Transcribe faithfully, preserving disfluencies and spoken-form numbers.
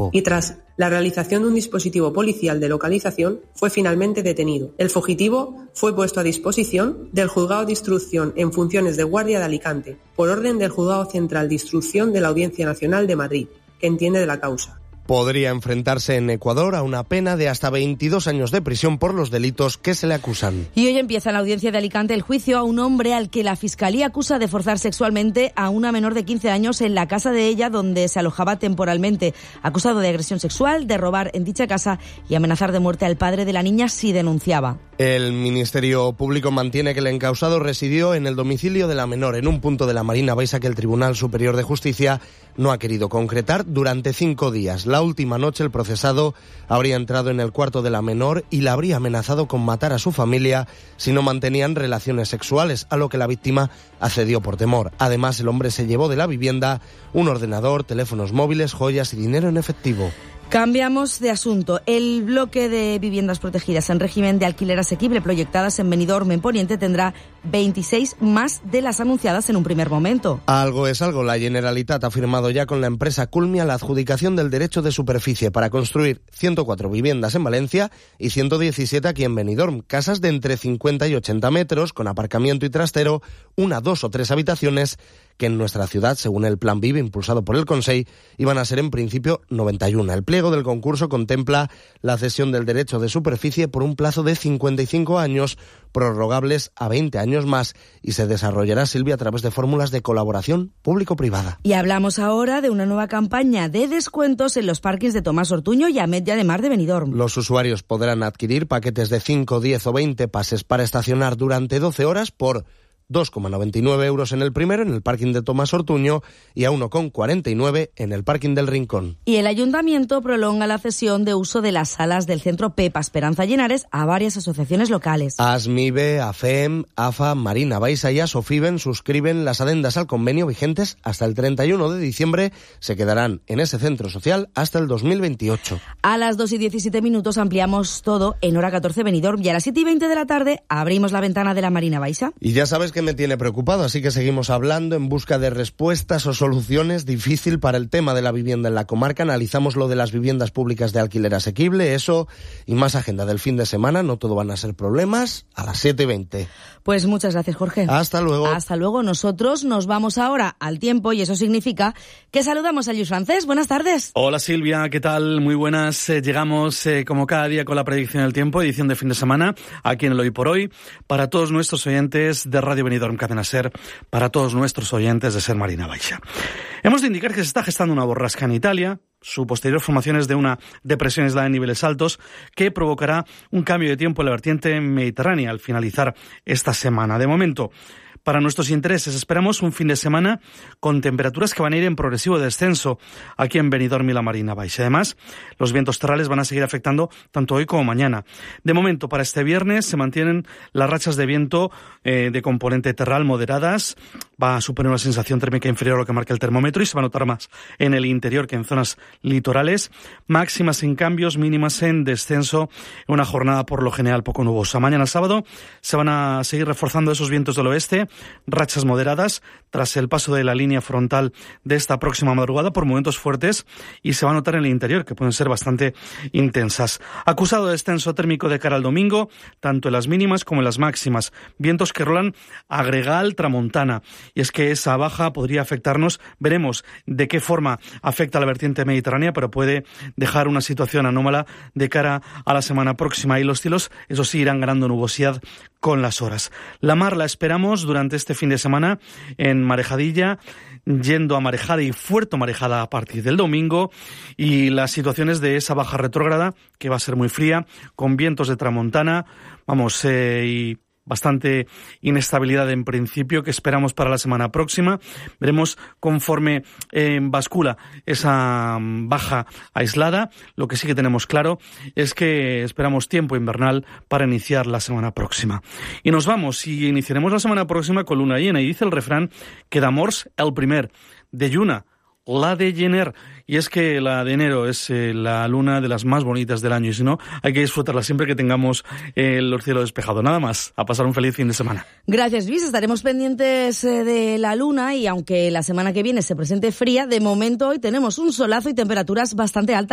tiempo. Y tras la realización de un dispositivo policial de localización, fue finalmente detenido. El fugitivo fue puesto a disposición del Juzgado de Instrucción en funciones de guardia de Alicante, por orden del Juzgado Central de Instrucción de la Audiencia Nacional de Madrid, que entiende de la causa. Podría enfrentarse en Ecuador a una pena de hasta veintidós años de prisión por los delitos que se le acusan. Y hoy empieza en la audiencia de Alicante el juicio a un hombre al que la Fiscalía acusa de forzar sexualmente a una menor de quince años en la casa de ella donde se alojaba temporalmente, acusado de agresión sexual, de robar en dicha casa y amenazar de muerte al padre de la niña si denunciaba. El Ministerio Público mantiene que el encausado residió en el domicilio de la menor, en un punto de la Marina Baixa que el Tribunal Superior de Justicia no ha querido concretar durante cinco días. La última noche el procesado habría entrado en el cuarto de la menor y la habría amenazado con matar a su familia si no mantenían relaciones sexuales, a lo que la víctima accedió por temor. Además, el hombre se llevó de la vivienda un ordenador, teléfonos móviles, joyas y dinero en efectivo. Cambiamos de asunto. El bloque de viviendas protegidas en régimen de alquiler asequible proyectadas en Benidorm, en Poniente, tendrá veintiséis más de las anunciadas en un primer momento. Algo es algo. La Generalitat ha firmado ya con la empresa Culmia la adjudicación del derecho de superficie para construir ciento cuatro viviendas en Valencia y ciento diecisiete aquí en Benidorm. Casas de entre cincuenta y ochenta metros, con aparcamiento y trastero, una, dos o tres habitaciones, que en nuestra ciudad, según el Plan Vive impulsado por el Consell, iban a ser en principio noventa y uno. El pliego del concurso contempla la cesión del derecho de superficie por un plazo de cincuenta y cinco años, prorrogables a veinte años más, y se desarrollará, Silvia, a través de fórmulas de colaboración público-privada. Y hablamos ahora de una nueva campaña de descuentos en los parkings de Tomás Ortuño y Ametlla de Mar de Benidorm. Los usuarios podrán adquirir paquetes de cinco, diez o veinte pases para estacionar durante doce horas por dos coma noventa y nueve euros en el primero, en el parking de Tomás Ortuño, y a uno coma cuarenta y nueve en el parking del Rincón. Y el Ayuntamiento prolonga la cesión de uso de las salas del Centro Pepa Esperanza Llenares a varias asociaciones locales. ASMIBE, AFEM, AFA, Marina Baixa y ASOFIBEN suscriben las adendas al convenio vigentes hasta el treinta y uno de diciembre. Se quedarán en ese centro social hasta el dos mil veintiocho. A las dos y diecisiete minutos ampliamos todo en hora catorce Benidorm y a las siete y veinte de la tarde abrimos la ventana de la Marina Baixa. Y ya sabes que me tiene preocupado, así que seguimos hablando en busca de respuestas o soluciones. Difícil para el tema de la vivienda en la comarca. Analizamos lo de las viviendas públicas de alquiler asequible, eso y más agenda del fin de semana. No todo van a ser problemas. A las siete y veinte. Pues muchas gracias, Jorge. Hasta luego. Hasta luego. Nosotros nos vamos ahora al tiempo y eso significa que saludamos a Lluís Francés. Buenas tardes. Hola Silvia, ¿qué tal? Muy buenas. Eh, llegamos eh, como cada día con la predicción del tiempo, edición de fin de semana, aquí en el Hoy por Hoy, para todos nuestros oyentes de Radio Benidorm Cadena Ser, para todos nuestros oyentes de Ser Marina Baixa. Hemos de indicar que se está gestando una borrasca en Italia. Su posterior formación es de una depresión aislada en niveles altos que provocará un cambio de tiempo en la vertiente mediterránea al finalizar esta semana. De momento, para nuestros intereses, esperamos un fin de semana con temperaturas que van a ir en progresivo descenso aquí en Benidorm y la Marina Baixa. Además, los vientos terrales van a seguir afectando tanto hoy como mañana. De momento, para este viernes se mantienen las rachas de viento eh, de componente terral moderadas. Va a suponer una sensación térmica inferior a lo que marca el termómetro y se va a notar más en el interior que en zonas litorales. Máximas sin cambios, mínimas en descenso, en una jornada por lo general poco nubosa. Mañana sábado se van a seguir reforzando esos vientos del oeste, rachas moderadas tras el paso de la línea frontal de esta próxima madrugada por momentos fuertes, y se va a notar en el interior que pueden ser bastante intensas. Acusado de descenso térmico de cara al domingo, tanto en las mínimas como en las máximas. Vientos que rolan a gregal tramontana, y es que esa baja podría afectarnos. Veremos de qué forma afecta a la vertiente mediterránea, pero puede dejar una situación anómala de cara a la semana próxima, y los cielos, eso sí, irán ganando nubosidad con las horas. La mar la esperamos durante este fin de semana en marejadilla, yendo a marejada y fuerte marejada a partir del domingo, y las situaciones de esa baja retrógrada que va a ser muy fría, con vientos de tramontana, vamos, eh, y bastante inestabilidad en principio que esperamos para la semana próxima. Veremos conforme eh, bascula esa baja aislada. Lo que sí que tenemos claro es que esperamos tiempo invernal para iniciar la semana próxima. Y nos vamos y iniciaremos la semana próxima con luna llena, y dice el refrán que d'amors el primer, de lluna la de llener, y es que la de enero es eh, la luna de las más bonitas del año, y si no, hay que disfrutarla siempre que tengamos eh, el cielo despejado. Nada más, a pasar un feliz fin de semana. Gracias, Luis. Estaremos pendientes eh, de la luna, y aunque la semana que viene se presente fría, de momento hoy tenemos un solazo y temperaturas bastante altas.